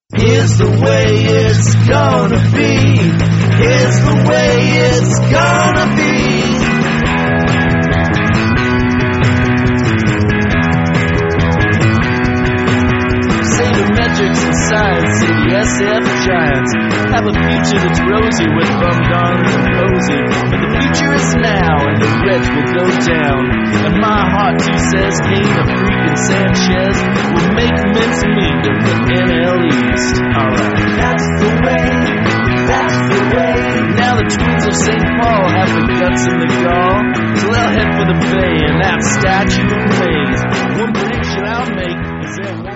Here's the way it's gonna be. Here's the way it's gonna be. Sabermetrics and science, city SF giants have a future that's rosy with bum-dons and cozy. But the future is now, and the reds will go down. And my heart too says Kane, a freaking Sanchez will make mincemeat of the NL East. Alright, that's the way, that's the way. Now the Twins of St. Paul have the guts and the gall, so they'll head for the Bay and that statue of Mays. One prediction I'll make is there